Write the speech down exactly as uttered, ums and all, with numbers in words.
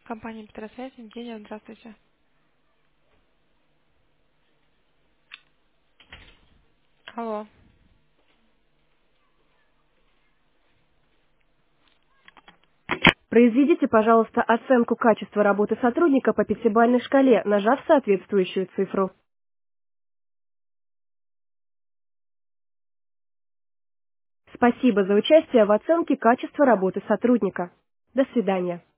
Компания Петросвязь, Евгения, здравствуйте. Алло. Произведите, пожалуйста, оценку качества работы сотрудника по пятибалльной шкале, нажав соответствующую цифру. Спасибо за участие в оценке качества работы сотрудника. До свидания.